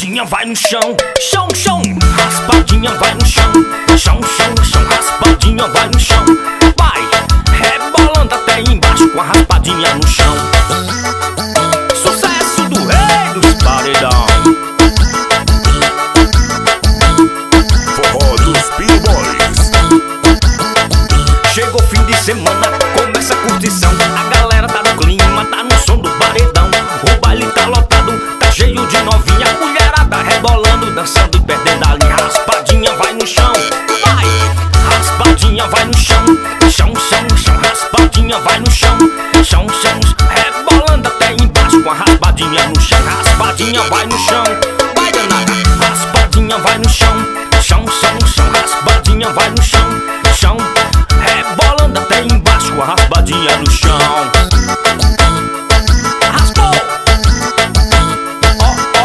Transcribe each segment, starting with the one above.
raspadinha vai no chão, chão, chão, raspadinha vai no chão, chão, chão, chão, raspadinha vai no chão. Vai rebolando até embaixo com a raspadinha no chão. Sucesso do rei dos paredão, forró dos B-Boys. chegou fim de semana, começa a curtição. A galera tá no clima, tá no som do paredão. O baile tá lotado, tá cheio de novinha. Mulherada rebolando, dançando e perdendo ali. Raspadinha vai no chão, vai, raspadinha vai no chão, chão, chão, chão, raspadinha vai no chão, chão, chão, rebolando até embaixo com a raspadinha no chão. Raspadinha vai no chão, vai danada, raspadinha vai no chão, chão, chão, chão, raspadinha vai no chão, chão, rebolando até embaixo com a raspadinha no chão. Raspou! Ó, ó.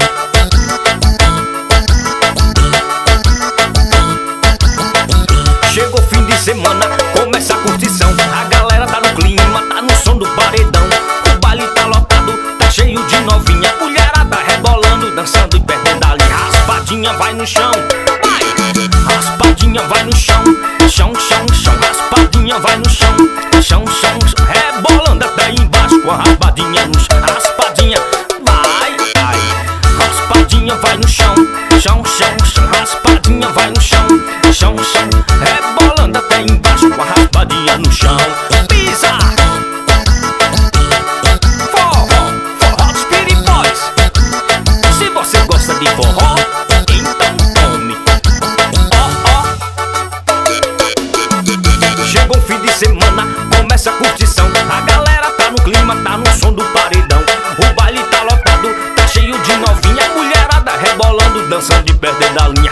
Chegou fim de semana, começa a curtição. A galera tá no clima, tá no som do paredão. O baile tá lotado, tá cheio de novinha. Mulherada rebolando, dançando e perdendo ali. Raspadinha vai no chão, vai, raspadinha vai no chão, chão, chão, chão, raspadinha vai no chão, chão, chão, chão, rebolando até embaixo com a raspadinha no chão. Raspadinha vai, vai, raspadinha vai no chão, chão, chão, chão, raspadinha vai no chão, chão, chão, rebolando até embaixo com a raspadinha no chão. Pisa! Forró, forró dos B-Boys. Se você gosta de forró, então tome. Chegou o fim de semana, começa a curtição. A galera tá no clima, tá no som do paredão. O baile tá lotado, tá cheio de novinha. Mulherada rebolando, dançando e perdendo a linha.